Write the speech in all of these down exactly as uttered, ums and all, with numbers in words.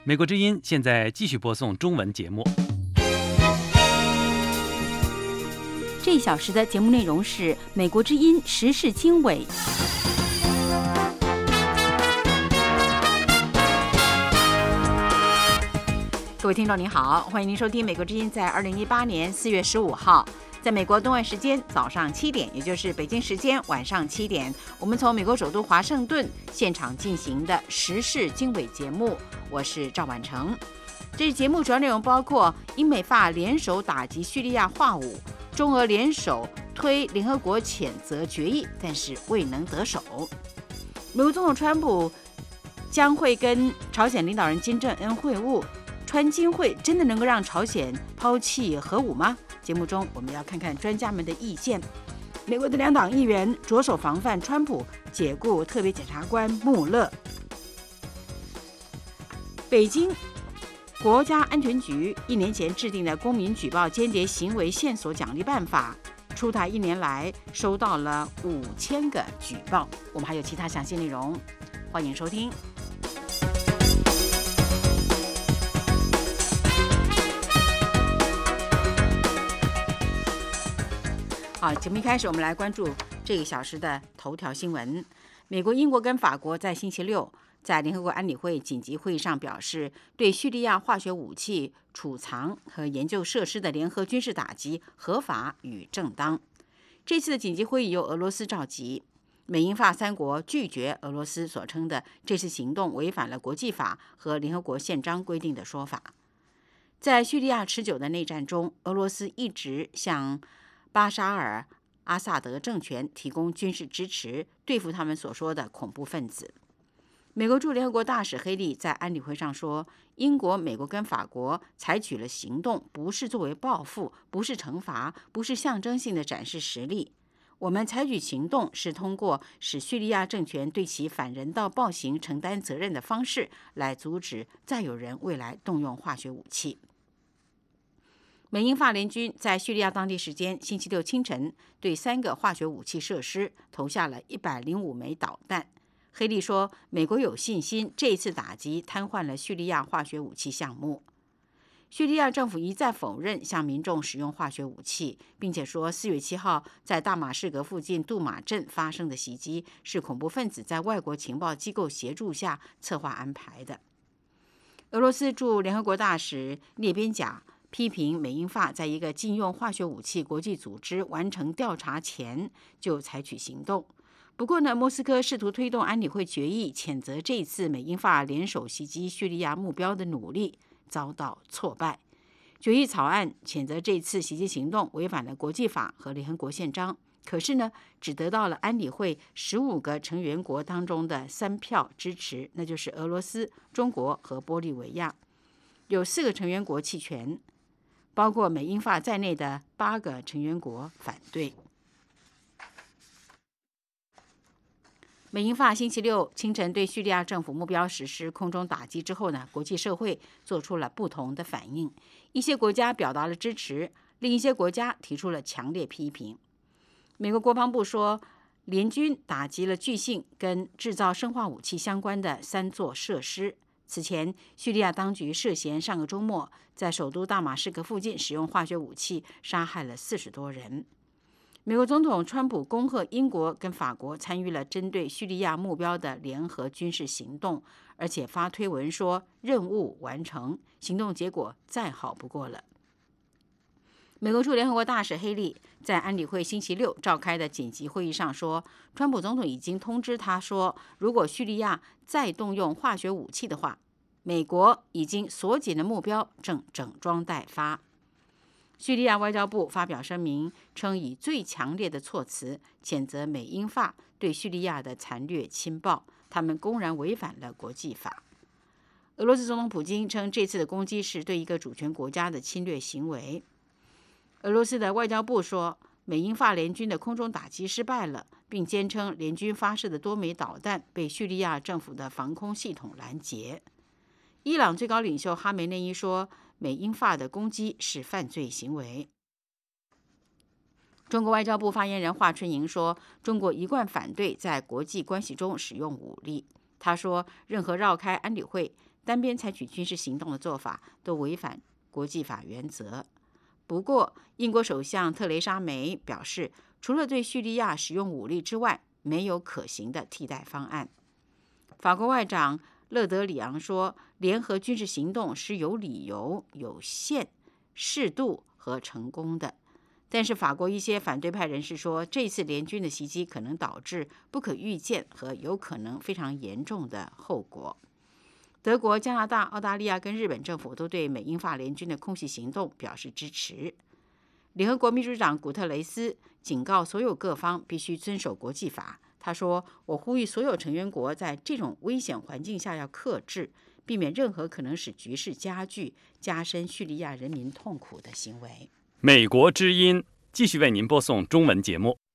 美国之音现在继续播送中文节目。 这一小时的节目内容是美国之音时事经纬。各位听众您好，欢迎您收听美国之音在二零一八年四月十五号，在美国东岸时间早上七点，也就是北京时间晚上七点，我们从美国首都华盛顿现场进行的时事经纬节目，我是赵婉成。这节目主要内容包括英美法联手打击叙利亚化武，中俄联手推联合国谴责决议，但是未能得手。美国总统川普将会跟朝鲜领导人金正恩会晤，川金会真的能够让朝鲜抛弃核武吗？节目中我们要看看专家们的意见。美国的两党议员着手防范川普，解雇特别检察官穆勒。北京国家安全局一年前制定的公民举报间谍行为线索奖励办法，出台一年来收到了五千个举报。我们还有其他详细内容，欢迎收听。好，节目一开始，我们来关注这个小时的头条新闻。美国、英国跟法国在星期六在联合国安理会紧急会议上表示，对叙利亚化学武器储藏和研究设施的联合军事打击合法与正当。这次的紧急会议由俄罗斯召集，美英法三国拒绝俄罗斯所称的这次行动违反了国际法和联合国宪章规定的说法。在叙利亚持久的内战中，俄罗斯一直向巴沙尔·阿萨德政权提供军事支持，对付他们所说的恐怖分子。美国驻联合国大使黑利在安理会上说，英国、美国跟法国采取了行动，不是作为报复，不是惩罚，不是象征性的展示实力。我们采取行动是通过使叙利亚政权对其反人道暴行承担责任的方式，来阻止再有人未来动用化学武器。美英法联军在叙利亚当地时间星期六清晨对三个化学武器设施投下了一百零五枚导弹。黑利说，美国有信心这一次打击瘫痪了叙利亚化学武器项目。叙利亚政府一再否认向民众使用化学武器，并且说四月七号在大马士革附近杜马镇发生的袭击是恐怖分子在外国情报机构协助下策划安排的。俄罗斯驻联合国大使列边贾批评美英法在一个禁用化学武器国际组织完成调查前就采取行动。不过呢，莫斯科试图推动安理会决议，谴责这一次美英法联手袭击叙利亚目标的努力遭到挫败。决议草案谴责这次袭击行动违反了国际法和联合国宪章，可是呢，只得到了安理会十五个成员国当中的三票支持，那就是俄罗斯、中国和玻利维亚。有四个成员国弃权，包括美英法在内的八个成员国反对。美英法星期六清晨对叙利亚政府目标实施空中打击之后呢，国际社会做出了不同的反应。一些国家表达了支持，另一些国家提出了强烈批评。美国国防部说，联军打击了据信跟制造生化武器相关的三座设施。此前，叙利亚当局涉嫌上个周末在首都大马士革附近使用化学武器，杀害了四十多人。美国总统川普恭贺英国跟法国参与了针对叙利亚目标的联合军事行动，而且发推文说任务完成，行动结果再好不过了。美国驻联合国大使黑利在安理会星期六召开的紧急会议上说，川普总统已经通知他说，如果叙利亚再动用化学武器的话，美国已经锁紧的目标正整装待发。叙利亚外交部发表声明称，以最强烈的措辞谴责美英法对叙利亚的残虐侵暴，他们公然违反了国际法。俄罗斯总统普京称，这次的攻击是对一个主权国家的侵略行为。俄罗斯的外交部说，美英法联军的空中打击失败了，并坚称联军发射的多枚导弹被叙利亚政府的防空系统拦截。伊朗最高领袖哈梅内伊说，美英法的攻击是犯罪行为。中国外交部发言人华春莹说，中国一贯反对在国际关系中使用武力。他说，任何绕开安理会、 单边采取军事行动的做法都违反国际法原则。不过，英国首相特蕾莎梅表示，除了对叙利亚使用武力之外，没有可行的替代方案。法国外长勒德里昂说，联合军事行动是有理由、有限、适度和成功的。但是法国一些反对派人士说，这次联军的袭击可能导致不可预见和有可能非常严重的后果。德国、加拿大、澳大利亚跟日本政府都对美英法联军的空袭行动表示支持。联合国秘书长古特雷斯警告所有各方必须遵守国际法。他说：“我呼吁所有成员国在这种危险环境下要克制，避免任何可能使局势加剧、加深叙利亚人民痛苦的行为。” 美国之音继续为您播送中文节目。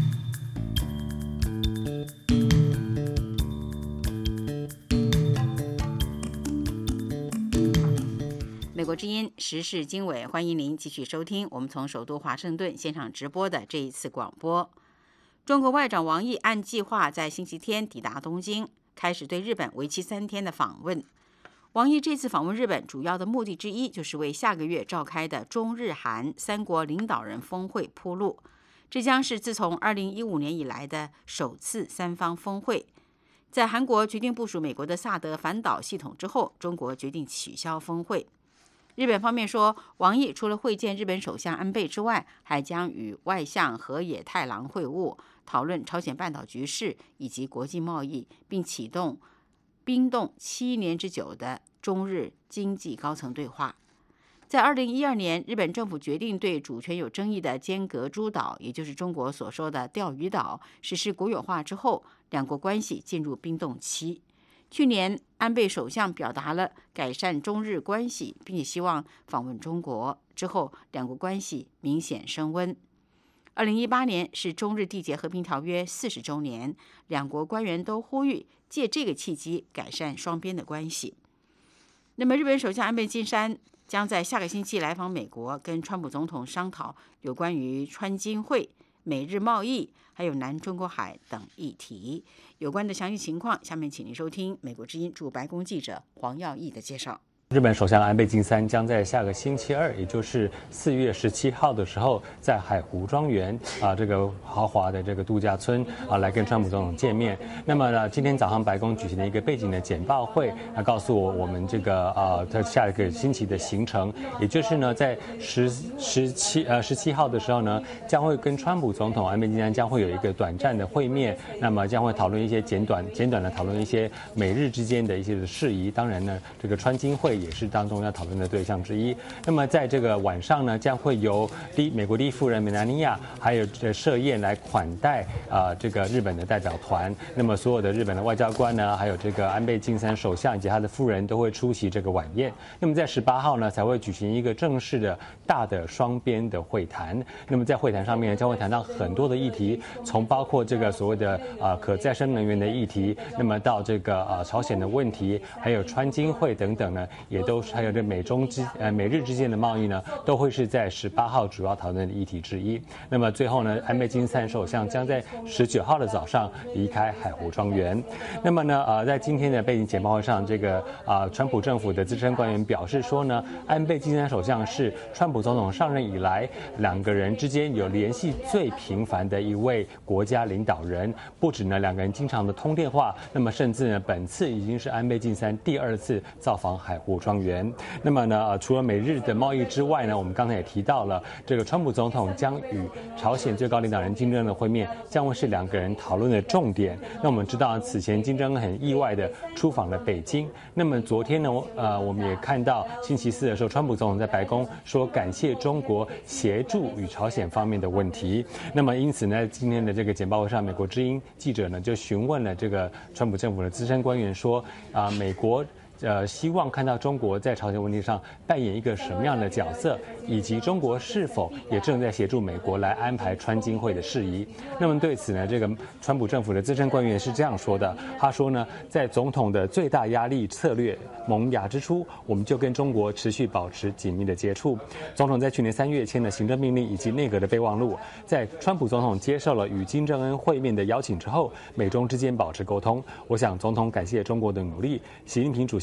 美国之音时事经纬，欢迎您继续收听我们从首都华盛顿现场直播的这一次广播。中国外长王毅按计划在星期天抵达东京，开始对日本为期三天的访问。王毅这次访问日本主要的目的之一，就是为下个月召开的中日韩三国领导人峰会铺路。这将是自从二零一五年以来的首次三方峰会。在韩国决定部署美国的萨德反导系统之后，中国决定取消峰会。日本方面说，王毅除了会见日本首相安倍之外，还将与外相河野太郎会晤，讨论朝鲜半岛局势以及国际贸易，并启动冰冻七年之久的中日经济高层对话。在二零一二年，日本政府决定对主权有争议的尖阁诸岛，也就是中国所说的钓鱼岛，实施国有化之后，两国关系进入冰冻期。去年，安倍首相表达了改善中日关系，并且希望访问中国。之后，两国关系明显升温。二零一八年是中日缔结和平条约四十周年，两国官员都呼吁借这个契机改善双边的关系。那么，日本首相安倍晋三将在下个星期来访美国，跟川普总统商讨有关于川金会、美日贸易还有南中国海等议题。有关的详细情况，下面请您收听美国之音驻白宫记者黄耀义的介绍。 日本首相安倍晋三将在下个星期二，也就是四月十七号的时候，在海湖庄园啊这个豪华的这个度假村啊来跟川普总统见面。那么呢，今天早上白宫举行了一个背景的简报会，啊告诉我我们这个啊他下一个星期的行程，也就是呢在十十七呃十七号的时候呢，将会跟川普总统安倍晋三将会有一个短暂的会面，那么将会讨论一些简短简短的讨论一些美日之间的一些的事宜。当然呢，这个川金会也是当中要讨论的对象之一。那么在这个晚上呢，将会由第美国第一夫人梅兰妮亚还有这设宴来款待啊、呃、这个日本的代表团。那么所有的日本的外交官呢，还有这个安倍晋三首相以及他的夫人都会出席这个晚宴。那么在十八号呢，才会举行一个正式的大的双边的会谈。那么在会谈上面将会谈到很多的议题，从包括这个所谓的啊、呃、可再生能源的议题，那么到这个啊、呃、朝鲜的问题，还有川金会等等呢。也都是还有这美中之呃美日之间的贸易呢，都会是在十八号主要讨论的议题之一。那么最后呢，安倍晋三首相将在十九号的早上离开海湖庄园。那么呢，呃，在今天的背景简报会上，这个啊、呃，川普政府的资深官员表示说呢，安倍晋三首相是川普总统上任以来两个人之间有联系最频繁的一位国家领导人。不止呢，两个人经常的通电话，那么甚至呢，本次已经是安倍晋三第二次造访海湖庄园。那么呢，呃，除了美日的贸易之外呢，我们刚才也提到了，这个川普总统将与朝鲜最高领导人金正恩的会面，将会是两个人讨论的重点。那我们知道，此前金正恩很意外的出访了北京。那么昨天呢，呃，我们也看到星期四的时候，川普总统在白宫说感谢中国协助与朝鲜方面的问题。那么因此呢，今天的这个简报会上，美国之音记者呢就询问了这个川普政府的资深官员说，啊、呃，美国。呃，希望看到中国在朝鲜问题上扮演一个什么样的角色，以及中国是否也正在协助美国来安排川金会的事宜。那么对此呢，这个川普政府的资深官员是这样说的，他说呢，在总统的最大压力策略萌芽之初，我们就跟中国持续保持紧密的接触。总统在去年三月签了行政命令以及内阁的备忘录，在川普总统接受了与金正恩会面的邀请之后，美中之间保持沟通。我想总统感谢中国的努力，习近平主席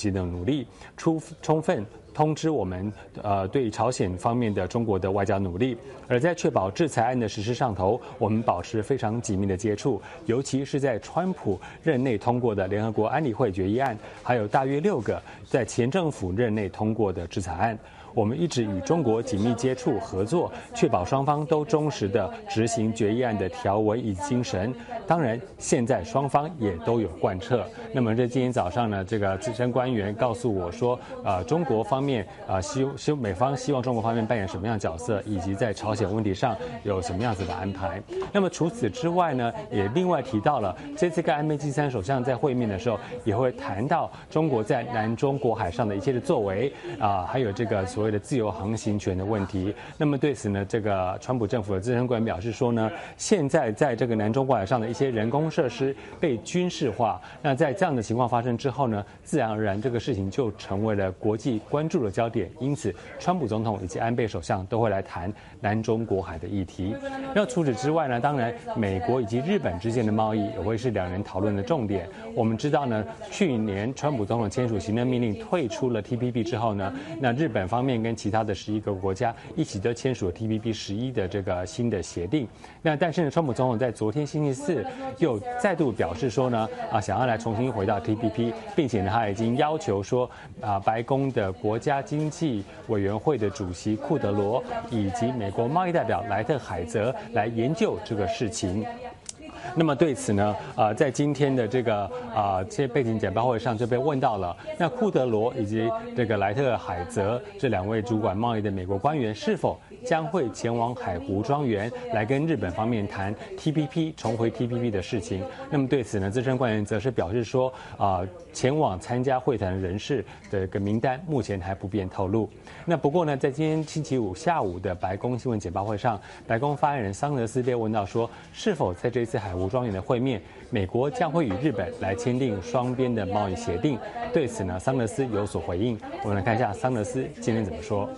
席的努力，出充分通知我们，呃，对朝鲜方面的中国的外交努力。而在确保制裁案的实施上头，我们保持非常紧密的接触，尤其是在川普任内通过的联合国安理会决议案，还有大约六个在前政府任内通过的制裁案。我们一直与中国紧密接触合作，确保双方都忠实地执行决议案的条文与精神。当然，现在双方也都有贯彻。那么，这今天早上呢，这个资深官员告诉我说，呃，中国方面啊，希希美方希望中国方面扮演什么样的角色，以及在朝鲜问题上有什么样子的安排。那么除此之外呢，也另外提到了这次跟安倍晋三首相在会面的时候，也会谈到中国在南中国海上的一切的作为啊、呃，还有这个所谓的自由航行权的问题。那么对此呢，这个川普政府的资深官员表示说呢，现在在这个南中国海上的一些人工设施被军事化，那在这样的情况发生之后呢，自然而然这个事情就成为了国际关注的焦点。因此，川普总统以及安倍首相都会来谈南中国海的议题。那除此之外呢，当然美国以及日本之间的贸易也会是两人讨论的重点。我们知道呢，去年川普总统签署行政命令退出了 T P P 之后呢，那日本方面跟其他的十一个国家一起都签署了 T P P 十一的这个新的协定。那但是呢，川普总统在昨天星期四又再度表示说呢，啊，想要来重新回到 T P P， 并且呢，他已经要求说，啊，白宫的国家经济委员会的主席库德罗以及美国贸易代表莱特海泽来研究这个事情。那么对此呢，呃，在今天的这个啊、呃、这些背景简报会上就被问到了，那库德罗以及这个莱特海泽这两位主管贸易的美国官员是否将会前往海湖庄园来跟日本方面谈 T P P 重回 T P P 的事情？那么对此呢，资深官员则是表示说，啊、呃，前往参加会谈的人士的一个名单目前还不便透露。那不过呢，在今天星期五下午的白宫新闻简报会上，白宫发言人桑德斯被问到说，是否在这次海湖庄园的会面，美国将会与日本来签订双边的贸易协定？对此呢，桑德斯有所回应。我们来看一下桑德斯今天怎么说。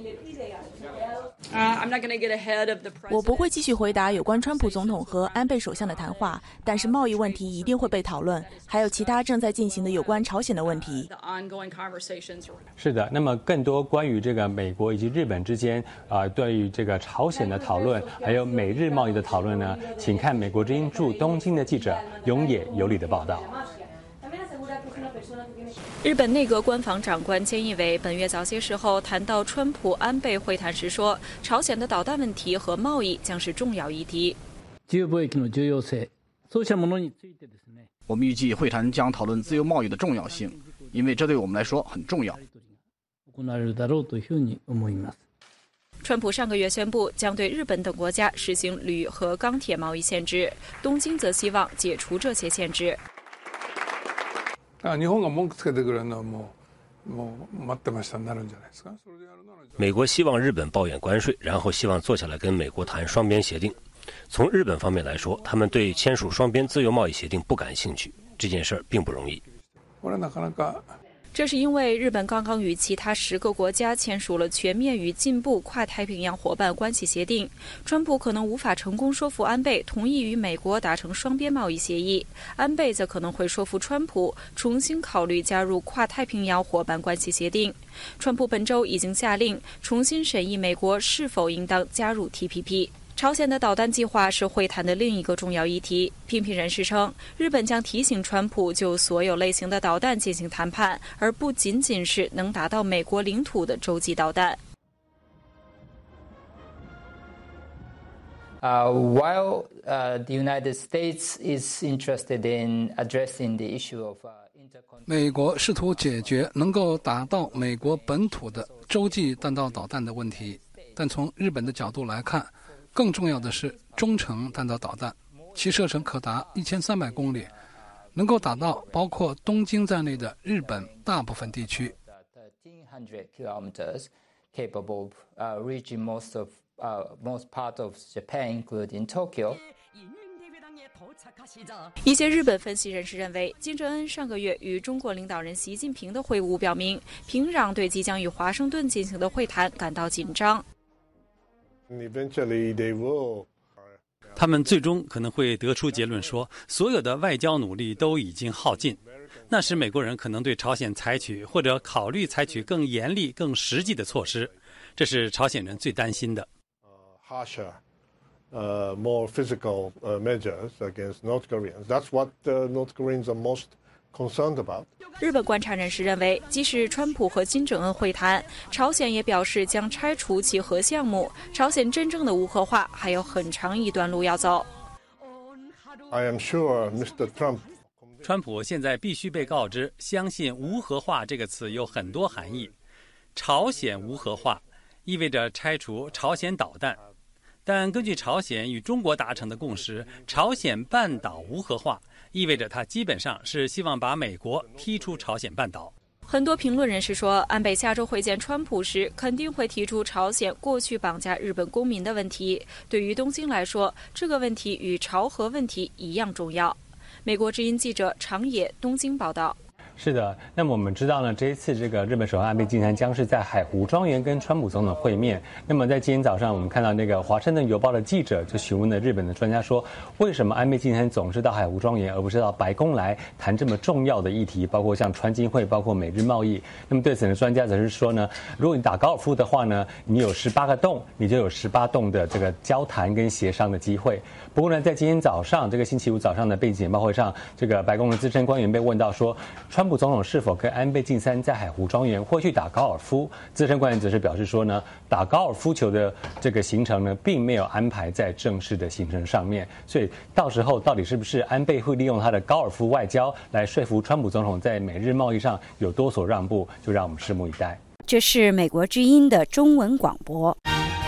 我不会继续回答有关川普总统和安倍首相的谈话，但是贸易问题一定会被讨论，还有其他正在进行的有关朝鲜的问题。 是的，那么更多关于这个美国以及日本之间啊、呃，对于这个朝鲜的讨论，还有美日贸易的讨论呢，请看美国之音驻东京的记者永野有里的报道。 日本内阁官房长官菅义伟本月早些时候谈到川普安倍会谈时说，朝鲜的导弹问题和贸易将是重要议题。 我们预计会谈将讨论自由贸易的重要性，因为这对我们来说很重要。 川普上个月宣布将对日本等国家实行铝和钢铁贸易限制，东京则希望解除这些限制。 日本が文句つけてくれるのはもうもう待ってましたになるんじゃないですか。 美国希望日本抱怨关税，然后希望坐下来跟美国谈双边协定。从日本方面来说，他们对签署双边自由贸易协定不感兴趣，这件事并不容易。 这是因为日本刚刚与其他十个国家签署了全面与进步跨太平洋伙伴关系协定，川普可能无法成功说服安倍同意与美国达成双边贸易协议，安倍则可能会说服川普重新考虑加入跨太平洋伙伴关系协定。川普本周已经下令重新审议美国是否应当加入 T P P。朝鲜的导弹计划是会谈的另一个重要议题。批评人士称，日本将提醒川普就所有类型的导弹进行谈判，而不仅仅是能达到美国领土的洲际导弹。 Uh, while uh, the United States is interested in addressing the issue of uh, 美国试图解决能够达到美国本土的洲际弹道导弹的问题，但从日本的角度来看，更重要的是中程弹道导弹，其射程可达一千三百公里，能够打到包括东京在内的日本大部分地区。 capable of reaching most of most part of Japan, including Tokyo. 一些日本分析人士认为，金正恩上个月与中国领导人习近平的会晤表明，平壤对即将与华盛顿进行的会谈感到紧张。 他们最终可能会得出结论说，所有的外交努力都已经耗尽。那时美国人可能对朝鲜采取或者考虑采取更严厉、更实际的措施，这是朝鲜人最担心的。 harsher, uh, more physical uh, measures against North Koreans. That's what the North Koreans are most concerned about. 日本观察人士认为，即使川普和金正恩会谈，朝鲜也表示将拆除其核项目，朝鲜真正的无核化还有很长一段路要走。 I am sure Mister Trump 川普现在必须被告知，相信无核化这个词有很多含义。朝鲜无核化意味着拆除朝鲜导弹，但根据朝鲜与中国达成的共识，朝鲜半岛无核化意味着他基本上是希望把美国踢出朝鲜半岛。 很多评论人士说，安倍下周会见川普时，肯定会提出朝鲜过去绑架日本公民的问题。对于东京来说，这个问题与朝核问题一样重要。美国之音记者长野东京报道。 是的，那么我们知道呢，这一次这个日本首相安倍晋三将是在海湖庄园跟川普总统会面。那么在今天早上，我们看到那个《华盛顿邮报》的记者就询问了日本的专家说，为什么安倍晋三总是到海湖庄园，而不是到白宫来谈这么重要的议题，包括像川金会，包括美日贸易？那么对此呢，专家则是说呢，如果你打高尔夫的话呢，你有十八个洞，你就有十八洞的这个交谈跟协商的机会。不过呢，在今天早上这个星期五早上的背景简报会上，这个白宫的资深官员被问到说，川普总统是否跟安倍晋三在海湖庄园会去打高尔夫？资深官员则是表示说呢，打高尔夫球的这个行程呢，并没有安排在正式的行程上面。所以到时候到底是不是安倍会利用他的高尔夫外交来说服川普总统在美日贸易上有多所让步，就让我们拭目以待。 这是美国之音的中文广播。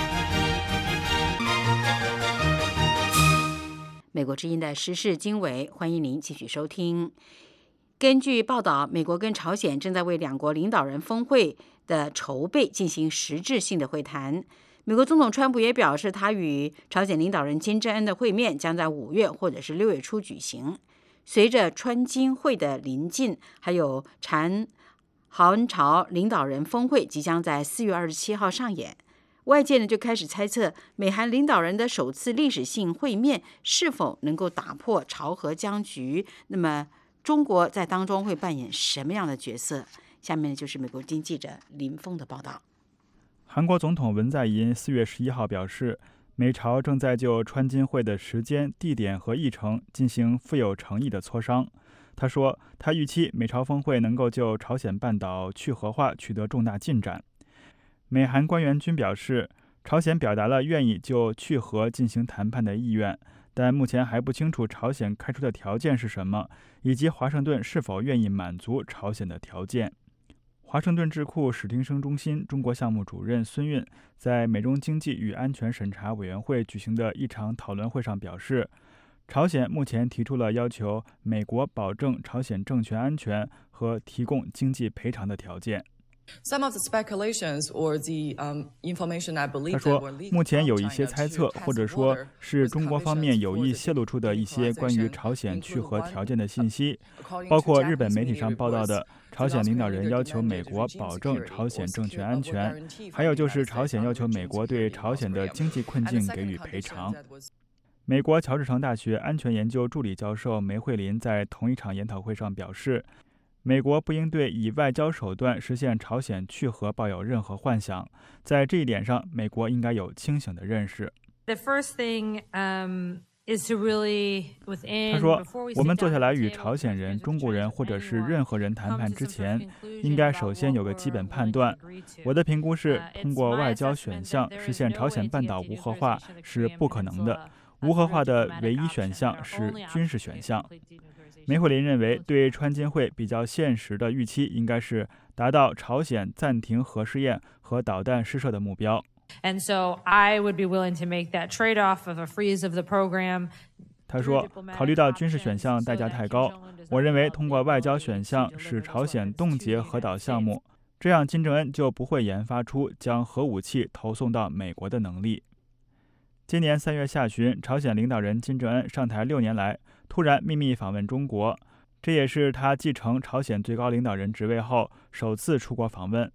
美国之音的时事经纬，欢迎您继续收听。根据报道，美国跟朝鲜正在为两国领导人峰会的筹备进行实质性的会谈。美国总统川普也表示，他与朝鲜领导人金正恩的会面将在五月或者是六月初举行。随着川金会的临近，还有韩韩朝领导人峰会即将在四月二十七号上演。外界呢就开始猜测，美韩领导人的首次历史性会面是否能够打破朝核僵局？那么，中国在当中会扮演什么样的角色？下面就是美国经记者林峰的报道。 韩国总统文在寅四月十一号表示，美朝正在就川金会的时间、地点和议程进行富有诚意的磋商。他说，他预期美朝峰会能够就朝鲜半岛去核化取得重大进展。美韩官员均表示，朝鲜表达了愿意就去核进行谈判的意愿，但目前还不清楚朝鲜开出的条件是什么，以及华盛顿是否愿意满足朝鲜的条件。华盛顿智库史汀生中心中国项目主任孙运在美中经济与安全审查委员会举行的一场讨论会上表示，朝鲜目前提出了要求美国保证朝鲜政权安全和提供经济赔偿的条件。 Some of the speculations or the um, information I believe 他说，目前有一些猜测，或者说是中国方面有意泄露出的一些关于朝鲜去核条件的信息，包括日本媒体上报道的朝鲜领导人要求美国保证朝鲜政权安全，还有就是朝鲜要求美国对朝鲜的经济困境给予赔偿。美国乔治城大学安全研究助理教授梅惠林在同一场研讨会上表示，美国不应对以外交手段实现朝鲜去核抱有任何幻想，在这一点上，美国应该有清醒的认识。 The first thing, um, is to really within, 他说，我们坐下来与朝鲜人、中国人或者是任何人谈判之前，应该首先有个基本判断。我的评估是，通过外交选项实现朝鲜半岛无核化是不可能的，无核化的唯一选项是军事选项。梅惠林认为，对川金会比较现实的预期应该是达到朝鲜暂停核试验和导弹试射的目标。 And so I would be willing to make that trade-off of a freeze of the program. 他说，考虑到军事选项代价太高，我认为通过外交选项使朝鲜冻结核导项目，这样金正恩就不会研发出将核武器投送到美国的能力。今年三月下旬，朝鲜领导人金正恩上台六年来突然秘密访问中国，这也是他继承朝鲜最高领导人职位后首次出国访问。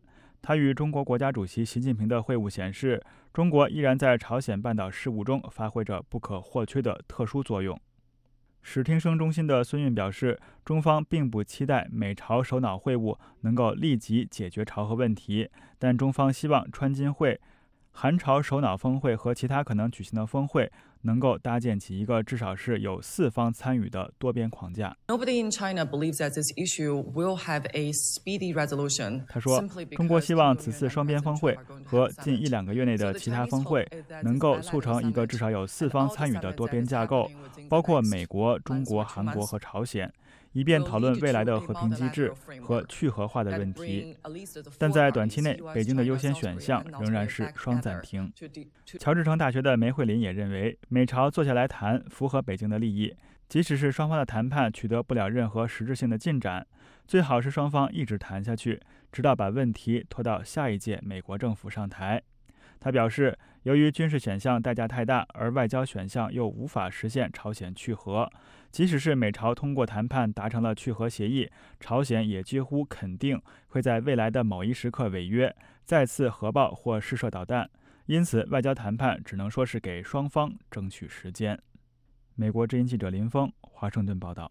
他与中国国家主席习近平的会晤显示，中国依然在朝鲜半岛事务中发挥着不可或缺的特殊作用。史汀生中心的孙运表示，中方并不期待美朝首脑会晤能够立即解决朝核问题，但中方希望川金会、韩朝首脑峰会和其他可能举行的峰会能够搭建起一个至少是有四方参与的多边框架。 Nobody in China believes that this issue will have a speedy resolution. 他说，中国希望此次双边峰会和近一两个月内的其他峰会能够促成一个至少有四方参与的多边架构，包括美国、中国、韩国和朝鲜，以便讨论未来的和平机制和去核化的问题。但在短期内，北京的优先选项仍然是双暂停。乔治城大学的梅惠林也认为，美朝坐下来谈符合北京的利益，即使是双方的谈判取得不了任何实质性的进展，最好是双方一直谈下去，直到把问题拖到下一届美国政府上台。他表示，由于军事选项代价太大，而外交选项又无法实现朝鲜去核，即使是美朝通过谈判达成了去核协议，朝鲜也几乎肯定会在未来的某一时刻违约，再次核爆或试射导弹。因此，外交谈判只能说是给双方争取时间。美国之音记者林峰，华盛顿报道。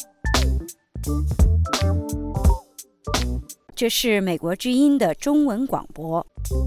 这是美国之音的中文广播。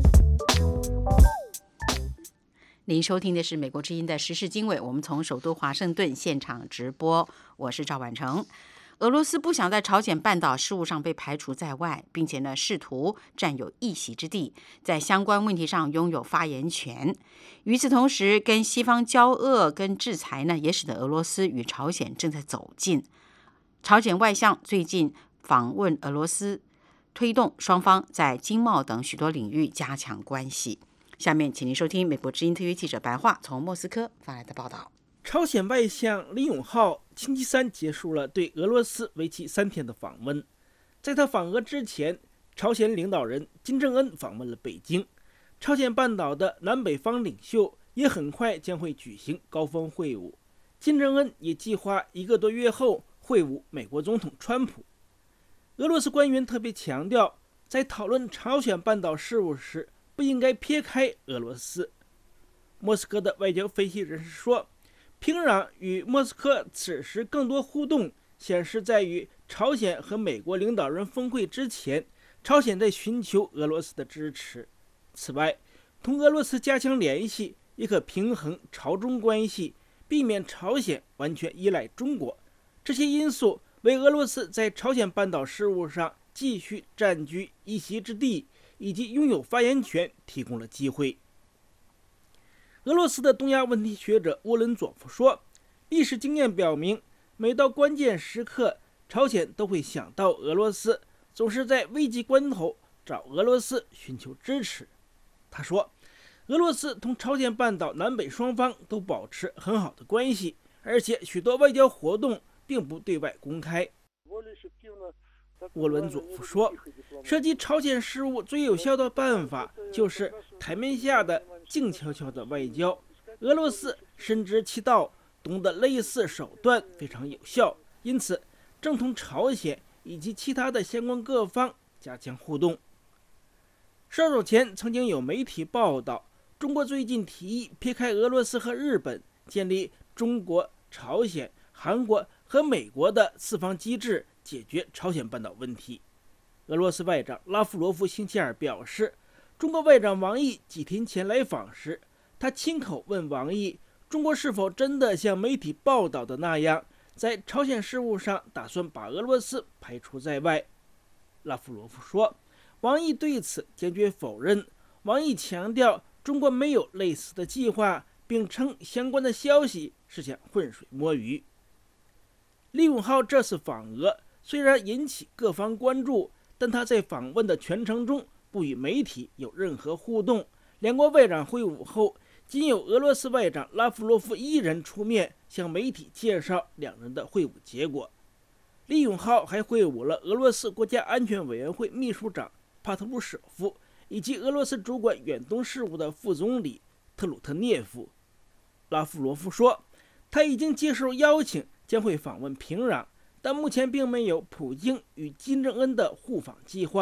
您收听的是美国之音的时事经纬，我们从首都华盛顿现场直播，我是赵婉成。俄罗斯不想在朝鲜半岛事务上被排除在外，并且呢试图占有一席之地，在相关问题上拥有发言权。与此同时，跟西方交恶跟制裁呢，也使得俄罗斯与朝鲜正在走近。朝鲜外相最近访问俄罗斯，推动双方在经贸等许多领域加强关系。下面请您收听美国之音特约记者白桦从莫斯科发来的报道。 朝鲜外相李永浩星期三结束了对俄罗斯为期三天的访问。在他访俄之前，朝鲜领导人金正恩访问了北京。朝鲜半岛的南北方领袖也很快将会举行高峰会晤。金正恩也计划一个多月后会晤美国总统川普。俄罗斯官员特别强调，在讨论朝鲜半岛事务时，不应该撇开俄罗斯。莫斯科的外交分析人士说，平壤与莫斯科此时更多互动显示在于朝鲜和美国领导人峰会之前，朝鲜在寻求俄罗斯的支持。此外，同俄罗斯加强联系也可平衡朝中关系，避免朝鲜完全依赖中国。这些因素为俄罗斯在朝鲜半岛事务上继续占据一席之地以及拥有发言权提供了机会。俄罗斯的东亚问题学者沃伦佐夫说，历史经验表明，每到关键时刻，朝鲜都会想到俄罗斯，总是在危急关头找俄罗斯寻求支持。他说，俄罗斯同朝鲜半岛南北双方都保持很好的关系，而且许多外交活动并不对外公开。沃伦佐夫说，涉及朝鲜事务最有效的办法就是台面下的静悄悄的外交。俄罗斯深知其道，懂得类似手段非常有效，因此正同朝鲜以及其他的相关各方加强互动。稍早前曾经有媒体报道，中国最近提议撇开俄罗斯和日本，建立中国、朝鲜、韩国和美国的四方机制，解决朝鲜半岛问题。俄罗斯外长拉夫罗夫星期二表示，中国外长王毅几天前来访时，他亲口问王毅，中国是否真的像媒体报道的那样，在朝鲜事务上打算把俄罗斯排除在外。拉夫罗夫说，王毅对此坚决否认。王毅强调，中国没有类似的计划，并称相关的消息是想浑水摸鱼。李永浩这次访俄虽然引起各方关注，但他在访问的全程中不与媒体有任何互动。两国外长会晤后，仅有俄罗斯外长拉夫罗夫一人出面向媒体介绍两人的会晤结果。李永浩还会晤了俄罗斯国家安全委员会秘书长帕特鲁舍夫以及俄罗斯主管远东事务的副总理特鲁特涅夫。拉夫罗夫说，他已经接受邀请，将会访问平壤，但目前并没有普京与金正恩的互访计划。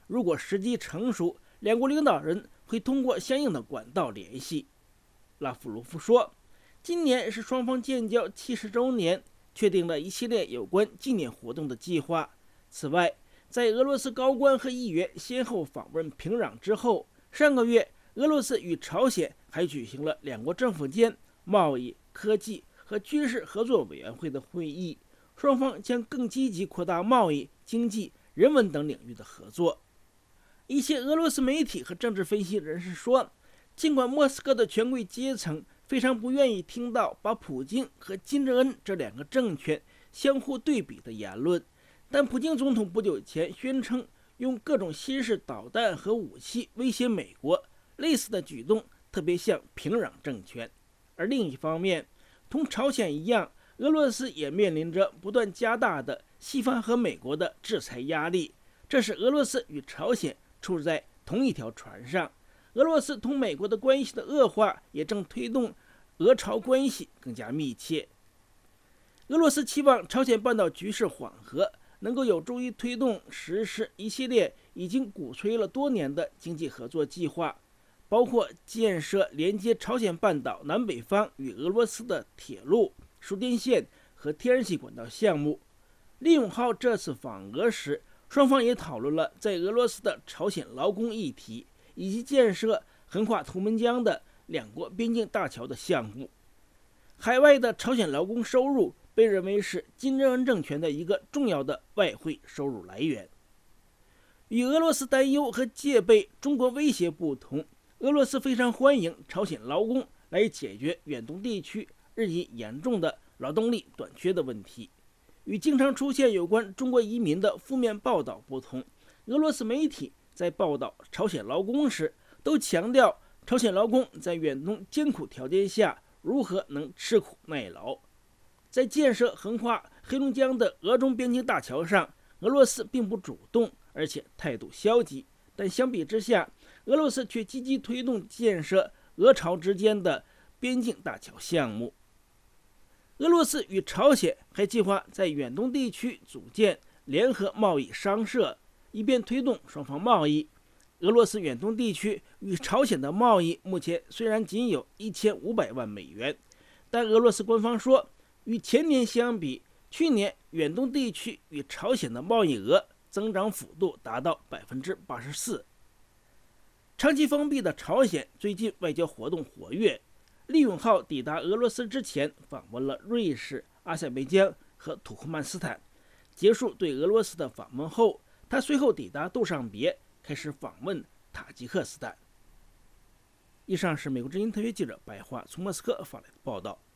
如果时机成熟，两国领导人会通过相应的管道联系。拉夫罗夫说，今年是双方建交七十周年，确定了一系列有关纪念活动的计划。此外，在俄罗斯高官和议员先后访问平壤之后，上个月俄罗斯与朝鲜还举行了两国政府间贸易、科技和军事合作委员会的会议，双方将更积极扩大贸易、经济、人文等领域的合作。一些俄罗斯媒体和政治分析人士说，尽管莫斯科的权贵阶层非常不愿意听到把普京和金正恩这两个政权相互对比的言论，但普京总统不久前宣称用各种新式导弹和武器威胁美国，类似的举动特别像平壤政权。而另一方面，同朝鲜一样，俄罗斯也面临着不断加大的西方和美国的制裁压力，这使俄罗斯与朝鲜处在同一条船上。俄罗斯同美国的关系的恶化也正推动俄朝关系更加密切。俄罗斯期望朝鲜半岛局势缓和，能够有助于推动实施一系列已经鼓吹了多年的经济合作计划，包括建设连接朝鲜半岛南北方与俄罗斯的铁路、输电线和天然气管道项目。李永浩这次访俄时，双方也讨论了在俄罗斯的朝鲜劳工议题，以及建设横跨图们江的两国边境大桥的项目。海外的朝鲜劳工收入被认为是金正恩政权的一个重要的外汇收入来源。与俄罗斯担忧和戒备中国威胁不同，俄罗斯非常欢迎朝鲜劳工来解决远东地区日益严重的劳动力短缺的问题。与经常出现有关中国移民的负面报道不同，俄罗斯媒体在报道朝鲜劳工时，都强调朝鲜劳工在远东艰苦条件下如何能吃苦耐劳。在建设横跨黑龙江的俄中边境大桥上，俄罗斯并不主动，而且态度消极，但相比之下，俄罗斯却积极推动建设俄朝之间的边境大桥项目。俄罗斯与朝鲜还计划在远东地区组建联合贸易商社，以便推动双方贸易。俄罗斯远东地区与朝鲜的贸易目前虽然仅有一千五百万美元，但俄罗斯官方说，与前年相比，去年远东地区与朝鲜的贸易额增长幅度达到百分之八十四。长期封闭的朝鲜最近外交活动活跃。李永浩抵达俄罗斯之前访问了瑞士、阿塞拜疆和土库曼斯坦。结束对俄罗斯的访问后，他随后抵达杜尚别，开始访问塔吉克斯坦。以上是美国之音特约记者白桦从莫斯科发来的报道。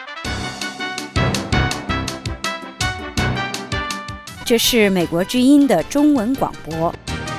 这是美国之音的中文广播。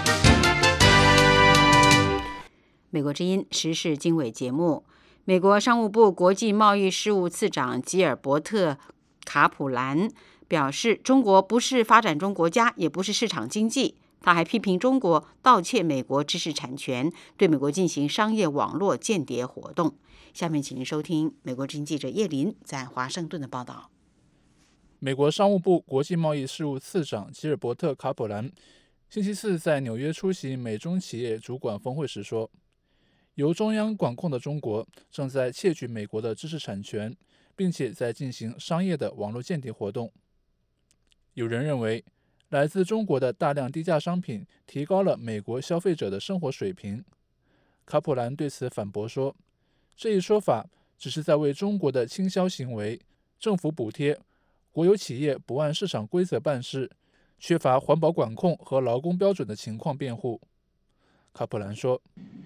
美国之音时事经纬节目。美国商务部国际贸易事务次长吉尔伯特·卡普兰表示，中国不是发展中国家，也不是市场经济。他还批评中国盗窃美国知识产权，对美国进行商业网络间谍活动。下面请您收听美国之音记者叶林在华盛顿的报道。 美国商务部国际贸易事务次长吉尔伯特·卡普兰星期四在纽约出席美中企业主管峰会时说，由中央管控的中国正在窃取美国的知识产权，并且在进行商业的网络间谍活动。有人认为，来自中国的大量低价商品提高了美国消费者的生活水平。卡普兰对此反驳说，这一说法只是在为中国的倾销行为、政府补贴、国有企业不按市场规则办事、缺乏环保管控和劳工标准的情况辩护。卡普兰说，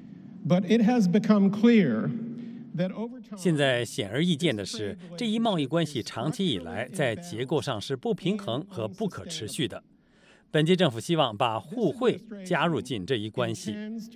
现在显而易见的是，这一贸易关系长期以来在结构上是不平衡和不可持续的。本届政府希望把互惠加入进这一关系。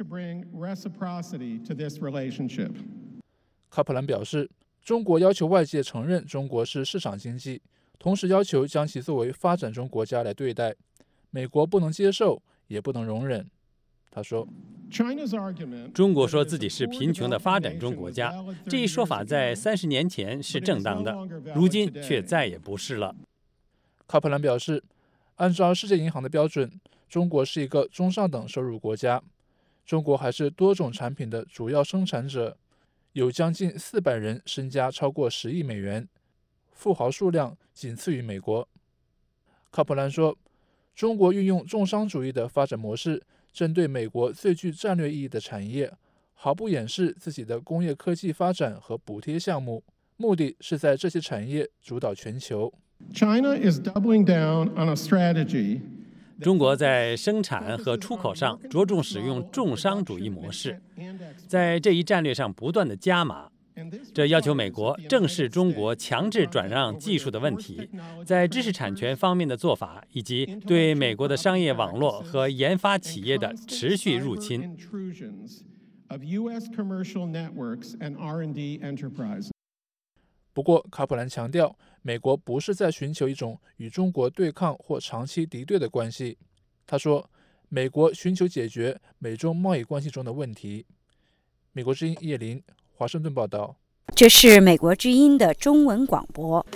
卡普兰表示，中国要求外界承认中国是市场经济，同时要求将其作为发展中国家来对待，美国不能接受，也不能容忍。他说， 中国说自己是贫穷的发展中国家，这一说法在三十年前是正当的，如今却再也不是了。 卡普兰表示，按照世界银行的标准， 中国是一个中上等收入国家，中国还是多种产品的主要生产者，有将近四百人身家超过十亿美元，富豪数量仅次于美国。卡普兰说，中国运用重商主义的发展模式，针对美国最具战略意义的产业，毫不掩饰自己的工业科技发展和补贴项目，目的是在这些产业主导全球。 China is doubling down on a strategy. 中国在生产和出口上着重使用重商主义模式，在这一战略上不断的加码。这要求美国正视中国强制转让技术的问题，在知识产权方面的做法，以及对美国的商业网络和研发企业的持续入侵。 不过，卡普兰强调，美国不是在寻求一种与中国对抗或长期敌对的关系。他说，美国寻求解决美中贸易关系中的问题。美国之音叶林，华盛顿报道。 这是美国之音的中文广播。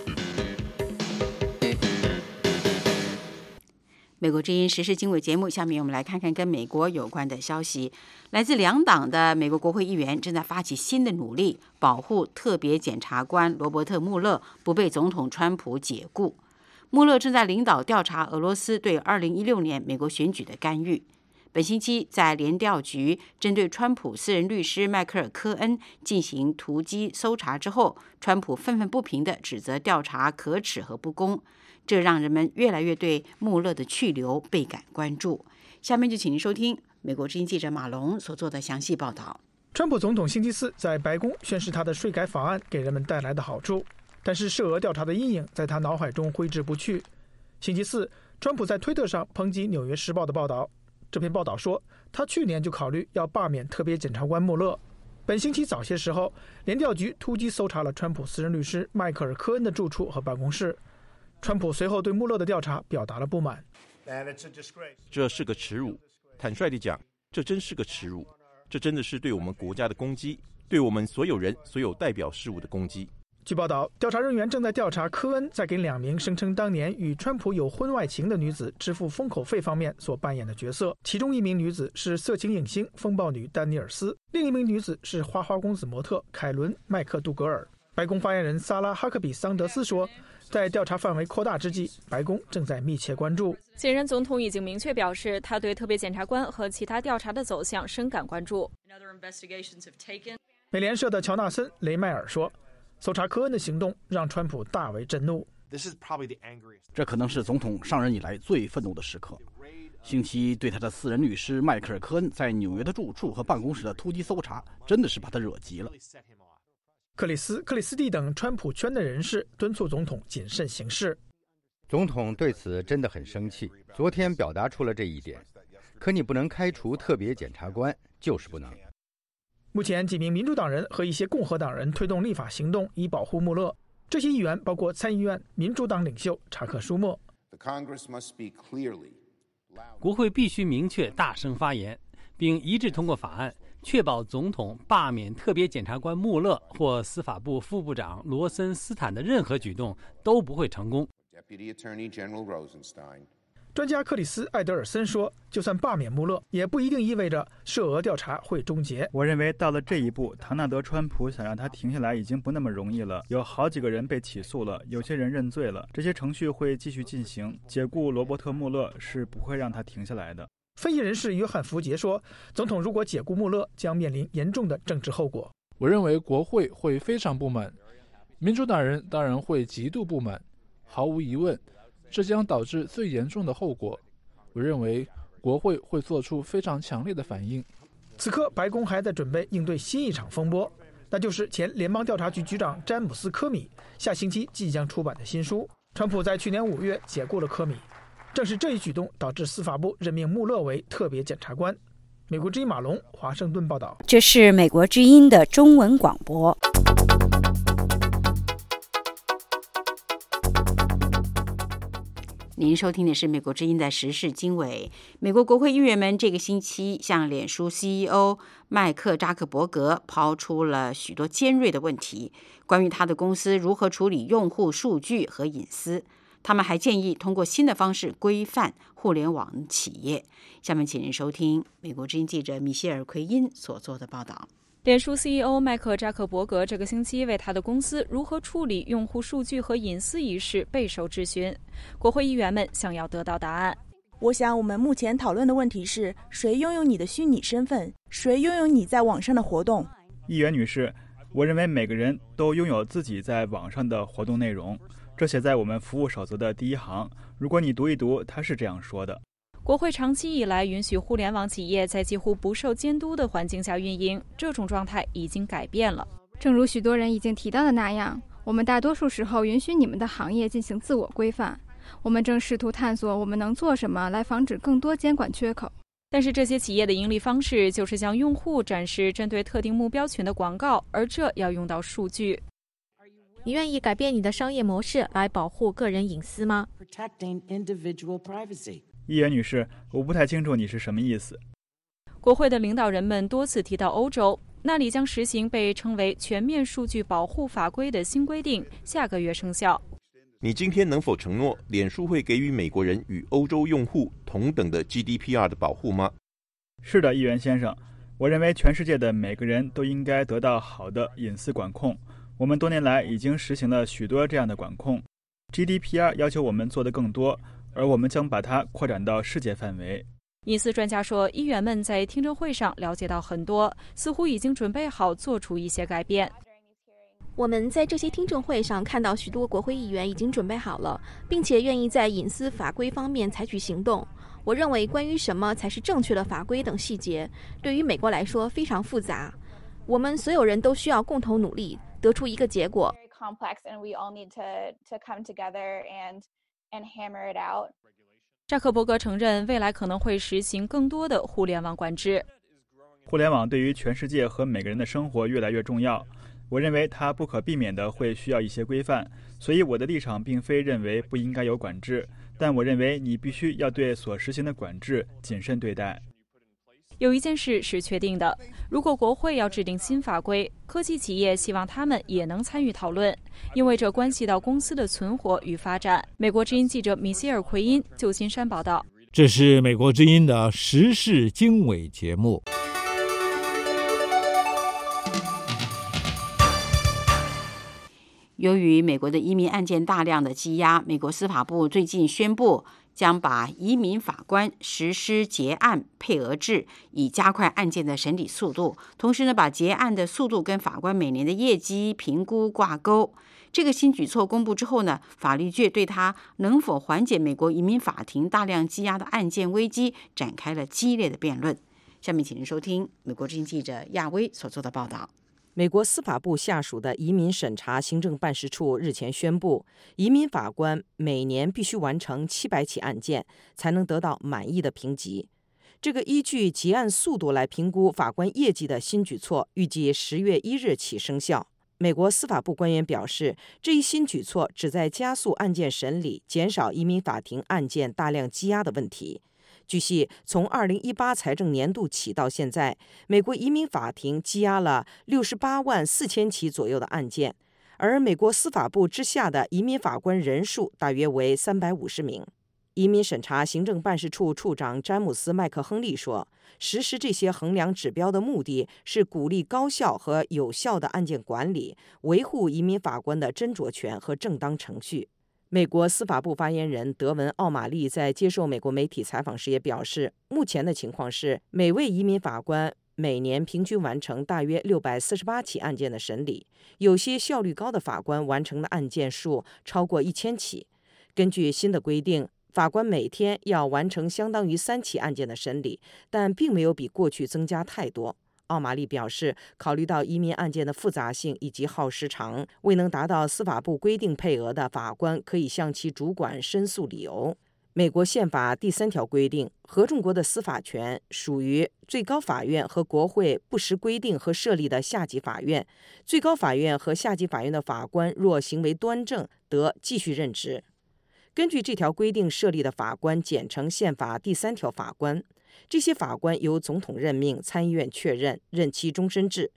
美国之音时事经纬节目，下面我们来看看跟美国有关的消息。来自两党的美国国会议员正在发起新的努力，保护特别检察官罗伯特·穆勒不被总统川普解雇。穆勒正在领导调查俄罗斯对二零一六年美国选举的干预。本星期在联调局针对川普私人律师迈克尔·科恩进行突击搜查之后，川普愤愤不平地指责调查可耻和不公，这让人们越来越对穆勒的去留倍感关注。下面就请您收听美国之音记者马龙所做的详细报道。 川普总统星期四在白宫宣示他的税改法案给人们带来的好处，但是涉俄调查的阴影在他脑海中挥之不去。星期四，川普在推特上抨击《纽约时报》的报道。这篇报道说，他去年就考虑要罢免特别检察官穆勒。本星期早些时候，联调局突击搜查了川普私人律师迈克尔·科恩的住处和办公室。川普随后对穆勒的调查表达了不满。 这是个耻辱，坦率地讲，这真是个耻辱，这真的是对我们国家的攻击，对我们所有人所有代表事务的攻击。 据报道，调查人员正在调查科恩在给两名声称当年与川普有婚外情的女子支付封口费方面所扮演的角色，其中一名女子是色情影星风暴女丹尼尔斯，另一名女子是花花公子模特凯伦·麦克杜格尔。白宫发言人萨拉·哈克比桑德斯说，在调查范围扩大之际，白宫正在密切关注。 现任总统已经明确表示，他对特别检察官和其他调查的走向深感关注。 美联社的乔纳森·雷迈尔说，搜查科恩的行动让川普大为震怒。 这可能是总统上任以来最愤怒的时刻。星期一对他的私人律师迈克尔·科恩在纽约的住处和办公室的突击搜查，真的是把他惹急了。 克里斯·克里斯蒂等川普圈的人士敦促总统谨慎行事。 总统对此真的很生气，昨天表达出了这一点。可你不能开除特别检察官，就是不能。 目前，几名民主党人和一些共和党人推动立法行动以保护穆勒。这些议员包括参议院民主党领袖查克·舒默。 国会必须明确大声发言，并一致通过法案，确保总统罢免特别检察官穆勒或司法部副部长罗森斯坦的任何举动都不会成功。 专家克里斯·艾德尔森说，就算罢免穆勒，也不一定意味着涉俄调查会终结。 我认为到了这一步，唐纳德·川普想让他停下来已经不那么容易了。有好几个人被起诉了，有些人认罪了，这些程序会继续进行。解雇罗伯特·穆勒是不会让他停下来的。 分析人士约翰·福杰说，总统如果解雇穆勒，将面临严重的政治后果。 我认为国会会非常不满，民主党人当然会极度不满，毫无疑问。这将导致最严重的后果。我认为国会会做出非常强烈的反应。 此刻，白宫还在准备应对新一场风波，那就是前联邦调查局局长詹姆斯·科米下星期即将出版的新书。川普在去年五月解雇了科米，正是这一举动导致司法部任命穆勒为特别检察官。美国之音马龙，华盛顿报道。 这是美国之音的中文广播。 您收听的是美国之音的时事经纬。美国国会议员们这个星期向脸书 C E O 麦克扎克伯格抛出了许多尖锐的问题，关于他的公司如何处理用户数据和隐私。 他们还建议通过新的方式规范互联网企业。下面请您收听美国之音记者米歇尔·奎因所做的报道。 脸书 C E O 迈克·扎克伯格这个星期为他的公司如何处理用户数据和隐私一事备受质询，国会议员们想要得到答案。 我想我们目前讨论的问题是，谁拥有你的虚拟身份，谁拥有你在网上的活动。 议员女士，我认为每个人都拥有自己在网上的活动内容，这写在我们服务守则的第一行。如果你读一读，它是这样说的。 国会长期以来允许互联网企业在几乎不受监督的环境下运营，这种状态已经改变了。 正如许多人已经提到的那样，我们大多数时候允许你们的行业进行自我规范。我们正试图探索我们能做什么来防止更多监管缺口。 但是这些企业的盈利方式就是向用户展示针对特定目标群的广告，而这要用到数据。 你愿意改变你的商业模式来保护个人隐私吗？ 议员女士，我不太清楚你是什么意思。 国会的领导人们多次提到欧洲，那里将实行被称为全面数据保护法规的新规定，下个月生效。 你今天能否承诺脸书会给予美国人与欧洲用户同等的 G D P R 的保护吗？ 是的，议员先生，我认为全世界的每个人都应该得到好的隐私管控。我们多年来已经实行了许多这样的管控。G D P R 要求我们做得更多，而我们将把它扩展到世界范围。 隐私专家说，议员们在听证会上了解到很多，似乎已经准备好做出一些改变。 我们在这些听证会上看到许多国会议员已经准备好了，并且愿意在隐私法规方面采取行动。我认为关于什么才是正确的法规等细节，对于美国来说非常复杂。我们所有人都需要共同努力，得出一个结果。 扎克伯格承认，未来可能会实行更多的互联网管制。 互联网对于全世界和每个人的生活越来越重要。我认为它不可避免地会需要一些规范，所以我的立场并非认为不应该有管制，但我认为你必须要对所实行的管制谨慎对待。 有一件事是确定的，如果国会要制定新法规，科技企业希望他们也能参与讨论，因为这关系到公司的存活与发展。美国之音记者米歇尔·奎因旧金山报道。 这是美国之音的时事经纬节目。 由于美国的移民案件大量的积压，美国司法部最近宣布将把移民法官实施结案配额制，以加快案件的审理速度。同时呢，把结案的速度跟法官每年的业绩评估挂钩。这个新举措公布之后呢，法律界对他能否缓解美国移民法庭大量积压的案件危机展开了激烈的辩论。下面请您收听美国之音记者亚威所做的报道。 美国司法部下属的移民审查行政办事处日前宣布，移民法官每年必须完成七百起案件，才能得到满意的评级。这个依据结案速度来评估法官业绩的新举措，预计十月一日起生效。美国司法部官员表示，这一新举措旨在加速案件审理，减少移民法庭案件大量积压的问题。据悉，从二零一八财政年度起到现在，美国移民法庭积压了六十八万四千起左右的案件，而美国司法部之下的移民法官人数大约为三百五十名。移民审查行政办事处处长詹姆斯·麦克亨利说，实施这些衡量指标的目的是鼓励高效和有效的案件管理，维护移民法官的斟酌权和正当程序。美国司法部发言人德文·奥马利在接受美国媒体采访时也表示，目前的情况是，每位移民法官每年平均完成大约六百四十八起案件的审理，有些效率高的法官完成的案件数超过一千起。根据新的规定，法官每天要完成相当于三起案件的审理，但并没有比过去增加太多。奥马利表示，考虑到移民案件的复杂性以及耗时长，未能达到司法部规定配额的法官可以向其主管申诉理由。美国宪法第三条规定，合众国的司法权属于最高法院和国会不时规定和设立的下级法院。最高法院和下级法院的法官若行为端正，得继续任职。根据这条规定设立的法官简称宪法第三条法官。这些法官由总统任命，参议院确认，任期终身制。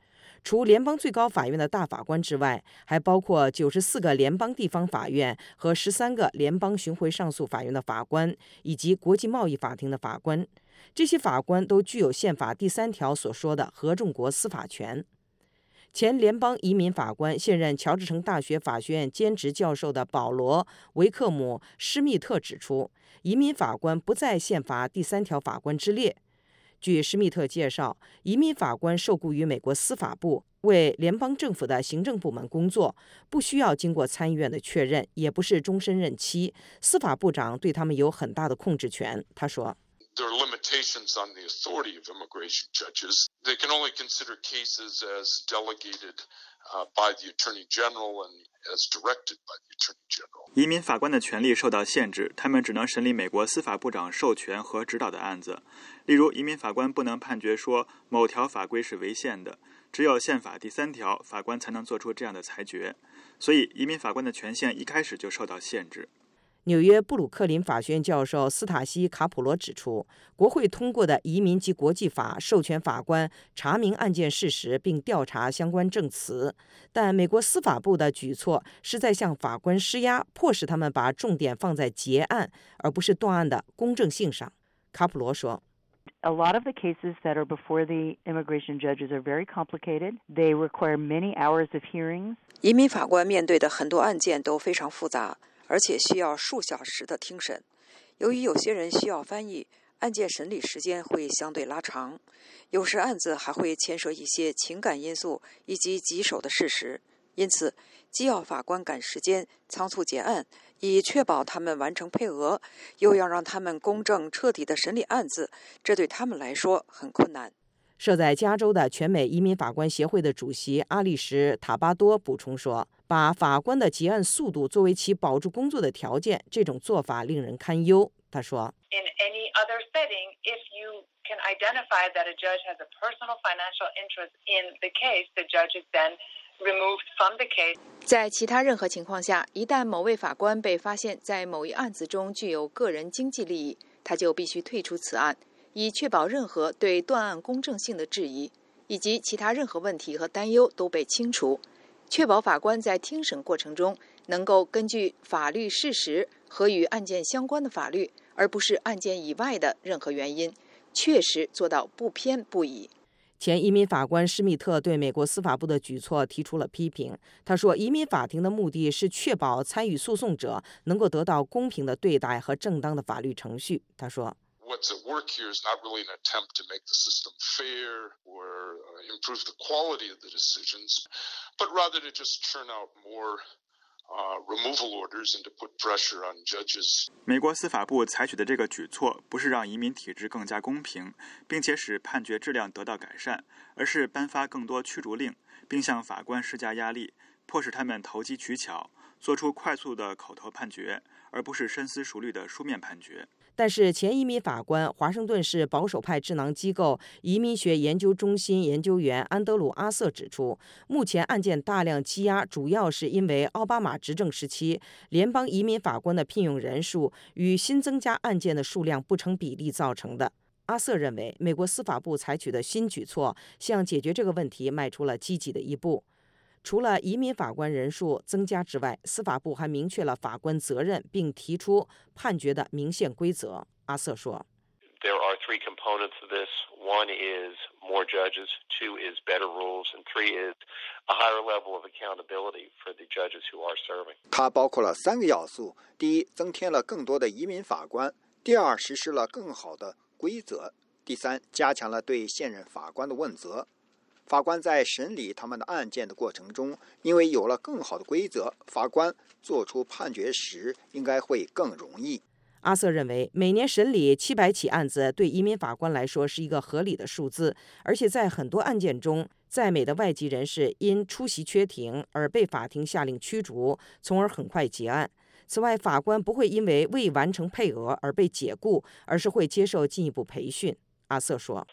除联邦最高法院的大法官之外，还包括九十四个联邦地方法院和十三个联邦巡回上诉法院的法官，以及国际贸易法庭的法官。这些法官都具有宪法第三条所说的合众国司法权。前联邦移民法官、现任乔治城大学法学院兼职教授的保罗·维克姆·施密特指出，移民法官不在宪法第三条法官之列。据施密特介绍，移民法官受雇于美国司法部，为联邦政府的行政部门工作，不需要经过参议院的确认，也不是终身任期。司法部长对他们有很大的控制权。他说 There are limitations on the authority of immigration judges. They can only consider cases as delegated uh, by the Attorney General and as directed by the Attorney General. 移民法官的权力受到限制，他们只能审理美国司法部长授权和指导的案子。例如，移民法官不能判决说某条法规是违宪的，只有宪法第三条，法官才能做出这样的裁决。所以，移民法官的权限一开始就受到限制。 纽约布鲁克林法学院教授斯塔西·卡普罗指出，国会通过的移民及国际法授权法官查明案件事实并调查相关证词，但美国司法部的举措是在向法官施压，迫使他们把重点放在结案而不是断案的公正性上。卡普罗说 A lot of the cases that are before the immigration judges are very complicated. They require many hours of hearings. 移民法官面对的很多案件都非常复杂，而且需要数小时的听审。由于有些人需要翻译，案件审理时间会相对拉长。有时案子还会牵涉一些情感因素以及棘手的事实，因此既要法官赶时间仓促结案，以确保他们完成配额，又要让他们公正彻底地审理案子，这对他们来说很困难。 设在加州的全美移民法官协会的主席阿利什·塔巴多补充说，把法官的结案速度作为其保住工作的条件，这种做法令人堪忧。他说 In any other setting, if you can identify that a judge has a personal financial interest in the case, the judge is then removed from the case. 在其他任何情况下，一旦某位法官被发现在某一案子中具有个人经济利益，他就必须退出此案，以确保任何对断案公正性的质疑以及其他任何问题和担忧都被清除，确保法官在听审过程中能够根据法律事实和与案件相关的法律，而不是案件以外的任何原因，确实做到不偏不倚。 前移民法官施密特对美国司法部的举措提出了批评。他说，移民法庭的目的是确保参与诉讼者能够得到公平的对待和正当的法律程序。他说 What's at work here is not really an attempt to make the system fair or uh, improve the quality of the decisions, but rather to just churn out more uh, removal orders and to put pressure on judges. 美国司法部采取的这个举措不是让移民体制更加公平，并且使判决质量得到改善，而是颁发更多驱逐令，并向法官施加压力，迫使他们投机取巧，做出快速的口头判决，而不是深思熟虑的书面判决。 但是前移民法官、华盛顿市保守派智囊机构移民学研究中心研究员安德鲁·阿瑟指出，目前案件大量积压主要是因为奥巴马执政时期联邦移民法官的聘用人数与新增加案件的数量不成比例造成的。阿瑟认为，美国司法部采取的新举措向解决这个问题迈出了积极的一步。除了移民法官人数增加之外，司法部还明确了法官责任，并提出判决的明线规则。阿瑟说 There are three components of this. One is more judges, two is better rules, and three is a higher level of accountability for the judges who are serving. 它包括了三个要素：第一，增添了更多的移民法官；第二，实施了更好的规则；第三，加强了对现任法官的问责。法官在审理他们的案件的过程中，因为有了更好的规则，法官做出判决时应该会更容易。 阿瑟认为，每年审理七百起案子对移民法官来说是一个合理的数字，而且在很多案件中，在美的外籍人士因出席缺庭而被法庭下令驱逐，从而很快结案。此外，法官不会因为未完成配额而被解雇，而是会接受进一步培训。阿瑟说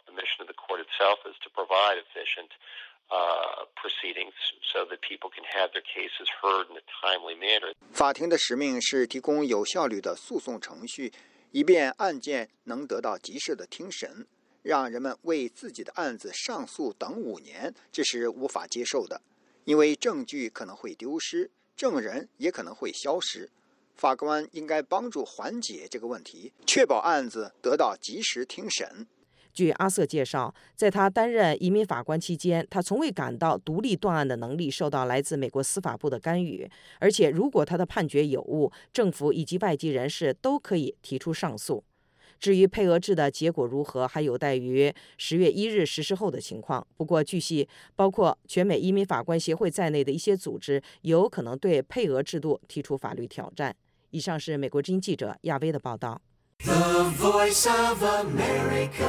Is to provide efficient uh, proceedings so that people can have their cases heard in a timely manner. 法庭的使命是提供有效率的诉讼程序，以便案件能得到及时的听审。 让人们为自己的案子上诉等五年，这是无法接受的，因为证据可能会丢失，证人也可能会消失。法官应该帮助缓解这个问题，确保案子得到及时听审。 据阿瑟介绍，在他担任移民法官期间，他从未感到独立断案的能力受到来自美国司法部的干预，而且如果他的判决有误，政府以及外籍人士都可以提出上诉。至于配额制的结果如何，还有待于十月一日实施后的情况。不过，据悉，包括全美移民法官协会在内的一些组织有可能对配额制度提出法律挑战。以上是美国之音记者亚薇的报道。 The Voice of America。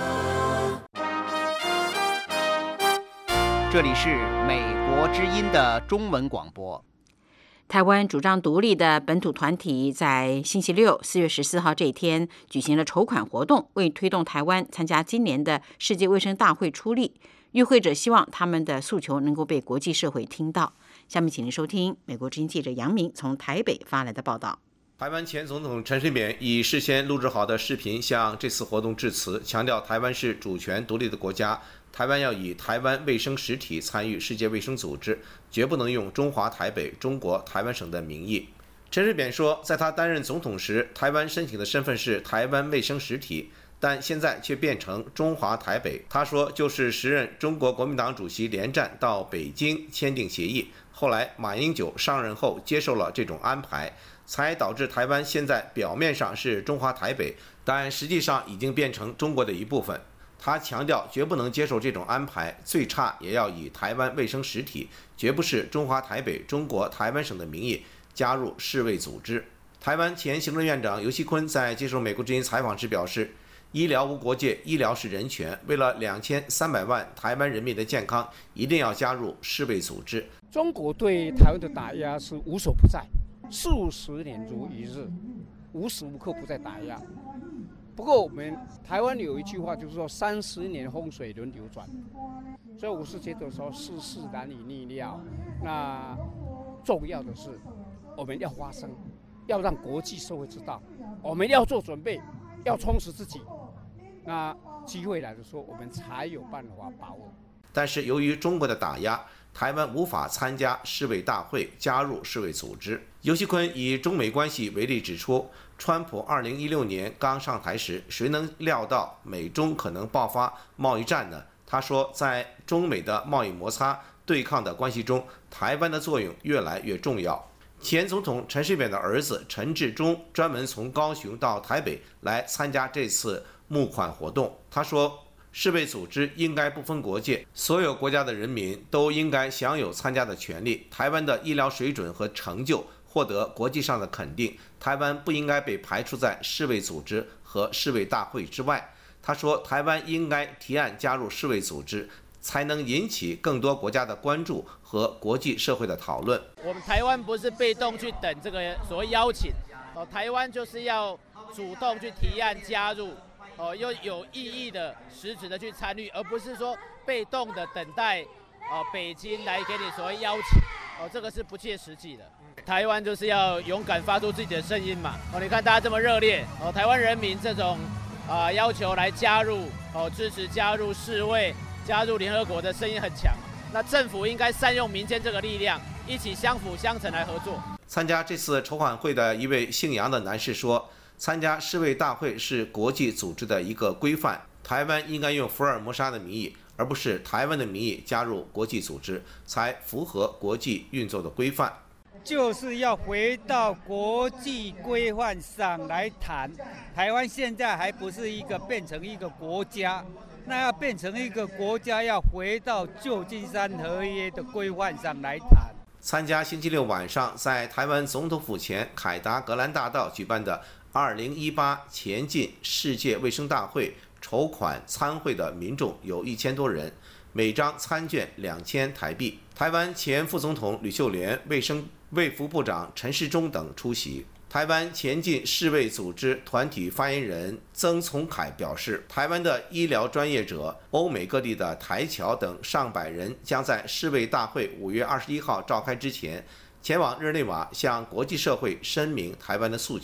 这里是美国之音的中文广播。 台湾主张独立的本土团体在星期六四月十四号这一天举行了筹款活动，为推动台湾参加今年的世界卫生大会出力。与会者希望他们的诉求能够被国际社会听到。下面请您收听美国之音记者杨明从台北发来的报道。 台湾前总统陈水扁以事先录制好的视频向这次活动致辞，强调台湾是主权独立的国家，台湾要以台湾卫生实体参与世界卫生组织，绝不能用中华台北、中国台湾省的名义。陈水扁说，在他担任总统时，台湾申请的身份是台湾卫生实体，但现在却变成中华台北。他说，就是时任中国国民党主席连战到北京签订协议，后来马英九上任后接受了这种安排，才导致台湾现在表面上是中华台北，但实际上已经变成中国的一部分。他强调，绝不能接受这种安排，最差也要以台湾卫生实体，绝不是中华台北、中国台湾省的名义加入世卫组织。台湾前行政院长游锡堃在接受美国之音采访时表示，医疗无国界，医疗是人权，为了两千三百万台湾人民的健康，一定要加入世卫组织。 中国对台湾的打压是无所不在，数十年如一日，无时无刻不在打压。不过我们台湾有一句话，就是说三十年风水轮流转，所以我是觉得说世事难以逆料。那重要的是我们要发声，要让国际社会知道，我们要做准备，要充实自己。那机会来的时候，我们才有办法把握。 但是由于中国的打压，台湾无法参加世卫大会，加入世卫组织。游锡堃以中美关系为例指出，川普二零一六年刚上台时，谁能料到美中可能爆发贸易战呢？他说，在中美的贸易摩擦对抗的关系中，台湾的作用越来越重要。前总统陈水扁的儿子陈致中专门从高雄到台北来参加这次募款活动。他说，世卫组织应该不分国界，所有国家的人民都应该享有参加的权利。台湾的医疗水准和成就获得国际上的肯定，台湾不应该被排除在世卫组织和世卫大会之外。他说，台湾应该提案加入世卫组织，才能引起更多国家的关注和国际社会的讨论。 我们台湾不是被动去等这个所谓邀请，哦，台湾就是要主动去提案加入。哦，又有意义的、实质的去参与，而不是说被动的等待，哦，北京来给你所谓邀请，哦，这个是不切实际的。台湾就是要勇敢发出自己的声音嘛，哦，你看大家这么热烈，哦，台湾人民这种啊、呃、要求来加入，哦，支持加入世卫、加入联合国的声音很强，那政府应该善用民间这个力量，一起相辅相成来合作。 参加这次筹款会的一位姓杨的男士说，参加世卫大会是国际组织的一个规范，台湾应该用福尔摩沙的名义，而不是台湾的名义加入国际组织，才符合国际运作的规范。 就是要回到国际规范上来谈，台湾现在还不是一个变成一个国家，那要变成一个国家，要回到旧金山合约的规范上来谈。 参加星期六晚上在台湾总统府前凯达格兰大道举办的二零一八前进世界卫生大会筹款参会的民众有一千多人，每张参券两千台币。台湾前副总统吕秀莲、卫生卫福部长陈时中等出席。台湾前进世卫组织团体发言人曾从凯表示，台湾的医疗专业者、欧美各地的台侨等上百人将在世卫大会五月二十一号召开之前，前往日内瓦向国际社会声明台湾的诉求。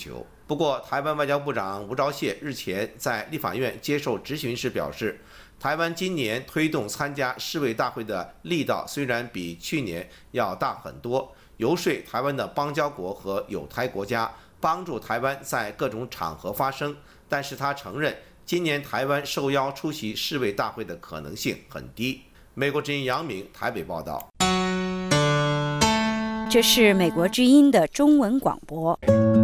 不过，台湾外交部长吴钊燮日前在立法院接受质询时表示，台湾今年推动参加世卫大会的力道虽然比去年要大很多，游说台湾的邦交国和友台国家帮助台湾在各种场合发声，但是他承认今年台湾受邀出席世卫大会的可能性很低。美国之音杨明台北报道。 这是美国之音的中文广播。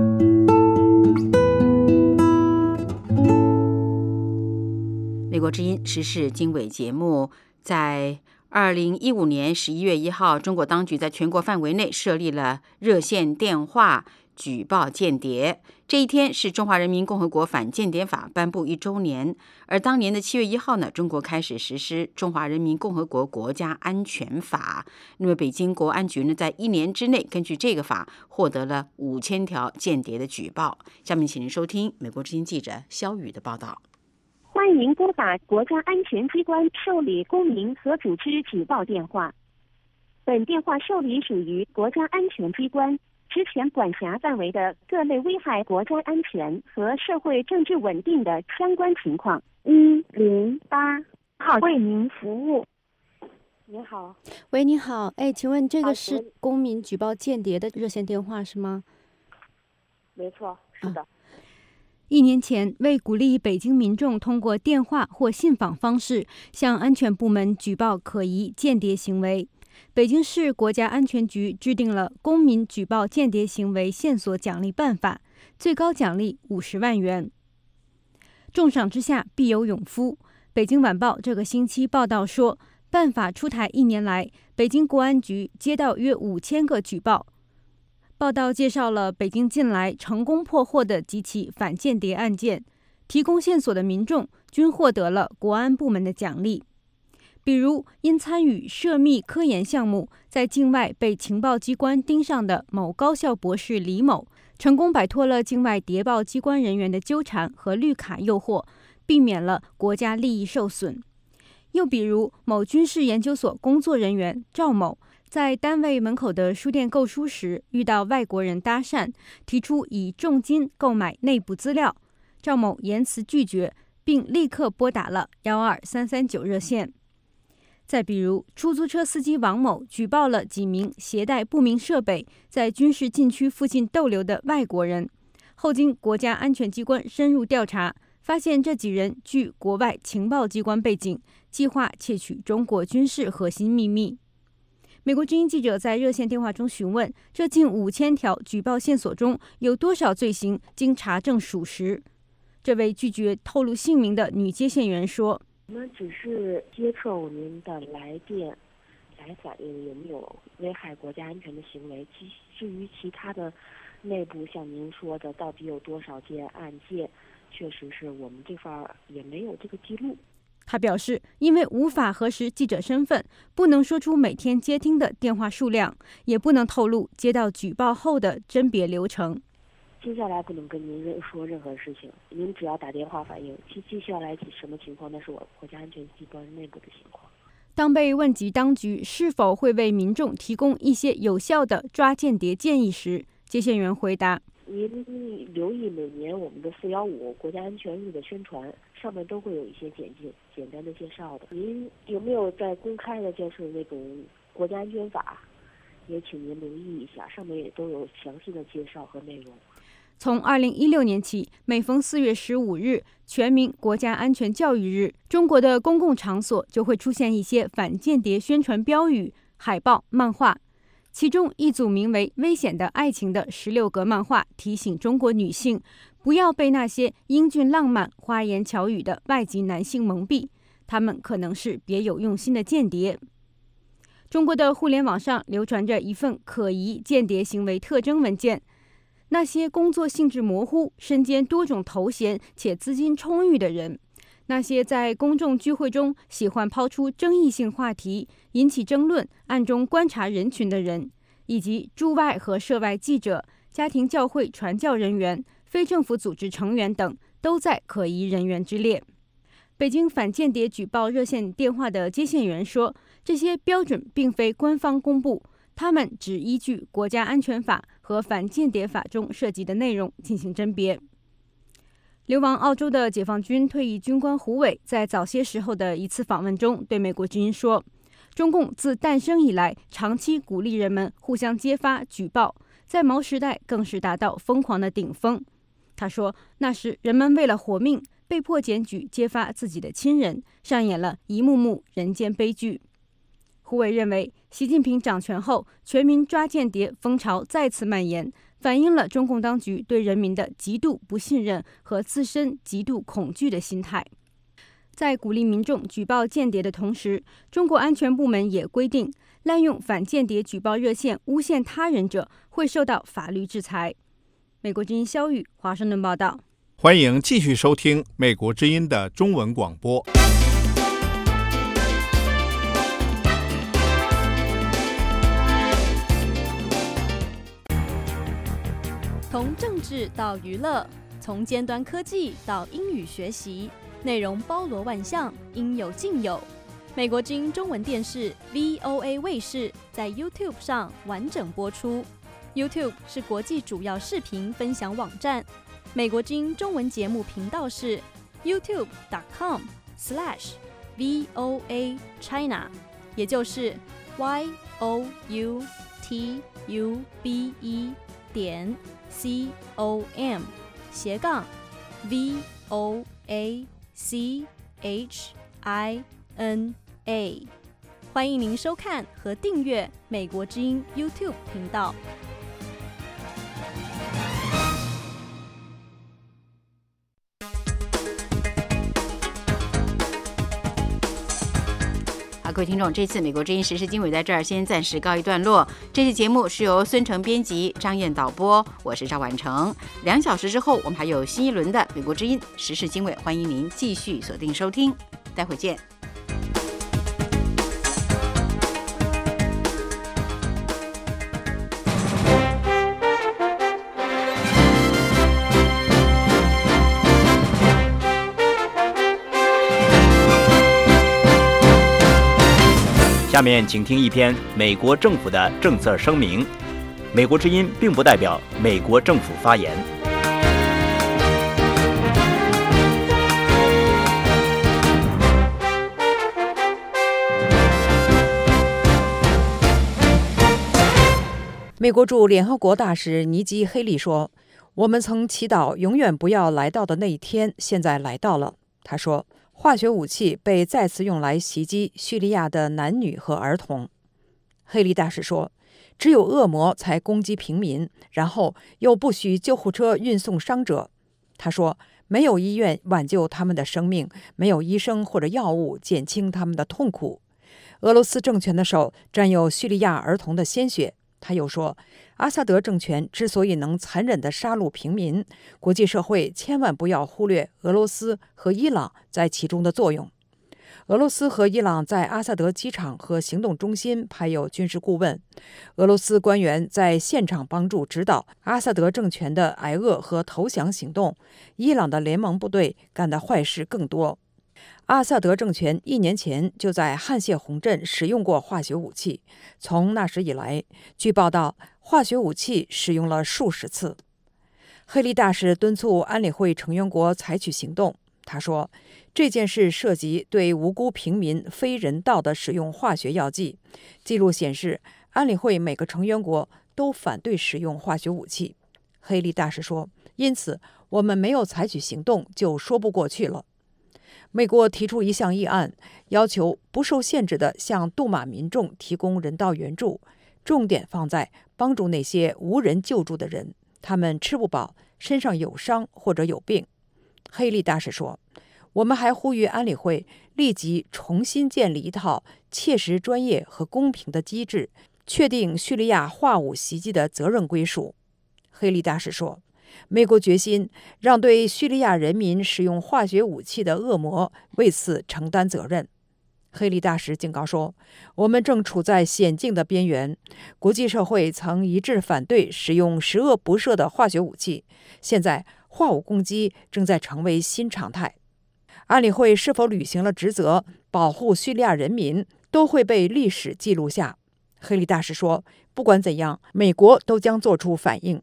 美国之音时事经纬节目，在二零一五年十一月一号，中国当局在全国范围内设立了热线电话举报间谍。这一天是中华人民共和国反间谍法颁布一周年，而当年的七月一号呢，中国开始实施中华人民共和国国家安全法。那么北京国安局呢，在一年之内根据这个法获得了五千条间谍的举报。下面请您收听美国之音记者肖宇的报道。 欢迎拨打国家安全机关受理公民和组织举报电话。本电话受理属于国家安全机关职权管辖范围的各类危害国家安全和社会政治稳定的相关情况。一零八号为您服务。你好。 喂，你好，哎，请问这个是公民举报间谍的热线电话是吗？ 没错，是的。啊， 一年前，为鼓励北京民众通过电话或信访方式向安全部门举报可疑间谍行为，北京市国家安全局制定了《公民举报间谍行为线索奖励办法》，最高奖励五十万元。重赏之下必有勇夫。北京晚报这个星期报道说，办法出台一年来，北京国安局接到约五千个举报。报道介绍了北京近来成功破获的几起反间谍案件，提供线索的民众均获得了国安部门的奖励。比如，因参与涉密科研项目，在境外被情报机关盯上的某高校博士李某，成功摆脱了境外谍报机关人员的纠缠和绿卡诱惑，避免了国家利益受损。又比如，某军事研究所工作人员赵某，在单位门口的书店购书时，遇到外国人搭讪，提出以重金购买内部资料，赵某严词拒绝，并立刻拨打了一二三三九热线。再比如，出租车司机王某举报了几名携带不明设备在军事禁区附近逗留的外国人，后经国家安全机关深入调查，发现这几人具国外情报机关背景，计划窃取中国军事核心秘密。美国之音记者在热线电话中询问，这近五千条举报线索中有多少罪行经查证属实？这位拒绝透露姓名的女接线员说：“ 我们只是接受您的来电，来反映有没有危害国家安全的行为。其至于其他的内部，像您说的，到底有多少件案件，确实是我们这块也没有这个记录。” 他表示，因为无法核实记者身份，不能说出每天接听的电话数量，也不能透露接到举报后的甄别流程。 接下来不能跟您说任何事情，您只要打电话反映，其接下来什么情况，那是我国家安全机关内部的情况。 当被问及当局是否会为民众提供一些有效的抓间谍建议时，接线员回答：“ 您留意每年我们的四幺五国家安全日的宣传，上面都会有一些简介、简单的介绍的。您有没有在公开的，就是那种国家安全法，也请您留意一下，上面也都有详细的介绍和内容。” 从二零一六年起，每逢四月十五日全民国家安全教育日，中国的公共场所就会出现一些反间谍宣传标语、海报、漫画。其中一组名为《危险的爱情》的十六格漫画提醒中国女性不要被那些英俊浪漫、花言巧语的外籍男性蒙蔽，他们可能是别有用心的间谍。中国的互联网上流传着一份可疑间谍行为特征文件，那些工作性质模糊、身兼多种头衔且资金充裕的人，那些在公众聚会中喜欢抛出争议性话题、引起争论、暗中观察人群的人，以及驻外和涉外记者、家庭教会传教人员、非政府组织成员等，都在可疑人员之列。北京反间谍举报热线电话的接线员说，这些标准并非官方公布，他们只依据国家安全法和反间谍法中涉及的内容进行甄别。流亡澳洲的解放军退役军官胡伟在早些时候的一次访问中对美国之音说，中共自诞生以来长期鼓励人们互相揭发举报，在毛时代更是达到疯狂的顶峰。他说，那时人们为了活命被迫检举揭发自己的亲人，上演了一幕幕人间悲剧。胡伟认为，习近平掌权后全民抓间谍风潮再次蔓延，反映了中共当局对人民的极度不信任和自身极度恐惧的心态。在鼓励民众举报间谍的同时，中国安全部门也规定，滥用反间谍举报热线诬陷他人者会受到法律制裁。美国之音肖宇华盛顿报道。 欢迎继续收听美国之音的中文广播。 从政治到娱乐，从尖端科技到英语学习，内容包罗万象，应有尽有。美国之音中文电视 V O A 卫视在 YouTube 上完整播出。YouTube 是国际主要视频分享网站。美国之音中文节目频道是 youtube dot com slash V O A China， 也就是 Y O U T U B E 点 C O M 斜杠 V O A C H I N A。 欢迎您收看和订阅美国之音 YouTube 频道。 好，各位听众，这次美国之音时事经纬在这儿先暂时告一段落。这期节目是由孙成编辑，张燕导播，我是赵婉成。两小时之后，我们还有新一轮的美国之音时事经纬，欢迎您继续锁定收听。待会见。 下面请听一篇美国政府的政策声明。美国之音并不代表美国政府发言。 美国驻联合国大使尼基·黑利说，我们曾祈祷永远不要来到的那一天现在来到了。他说，化学武器被再次用来袭击叙利亚的男女和儿童。黑利大使说，只有恶魔才攻击平民，然后又不许救护车运送伤者。他说，没有医院挽救他们的生命，没有医生或者药物减轻他们的痛苦。俄罗斯政权的手沾有叙利亚儿童的鲜血。他又说，阿萨德政权之所以能残忍地杀戮平民，国际社会千万不要忽略俄罗斯和伊朗在其中的作用。俄罗斯和伊朗在阿萨德机场和行动中心派有军事顾问，俄罗斯官员在现场帮助指导阿萨德政权的挨饿和投降行动，伊朗的联盟部队干的坏事更多。阿萨德政权一年前就在汉谢洪镇使用过化学武器，从那时以来，据报道，化学武器使用了数十次。黑利大使敦促安理会成员国采取行动。他说，这件事涉及对无辜平民非人道的使用化学药剂。记录显示，安理会每个成员国都反对使用化学武器。黑利大使说，因此我们没有采取行动就说不过去了。美国提出一项议案，要求不受限制地向杜马民众提供人道援助，重点放在帮助那些无人救助的人，他们吃不饱，身上有伤或者有病。黑利大使说，我们还呼吁安理会立即重新建立一套切实专业和公平的机制，确定叙利亚化武袭击的责任归属。黑利大使说，美国决心让对叙利亚人民使用化学武器的恶魔为此承担责任。黑利大使警告说，我们正处在险境的边缘，国际社会曾一致反对使用十恶不赦的化学武器，现在化武攻击正在成为新常态。安理会是否履行了职责，保护叙利亚人民，都会被历史记录下。 黑利大使说，不管怎样，美国都将做出反应。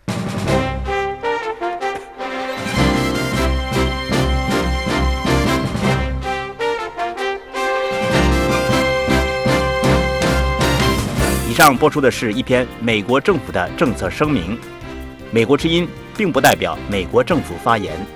以上播出的是一篇美国政府的政策声明。美国之音并不代表美国政府发言。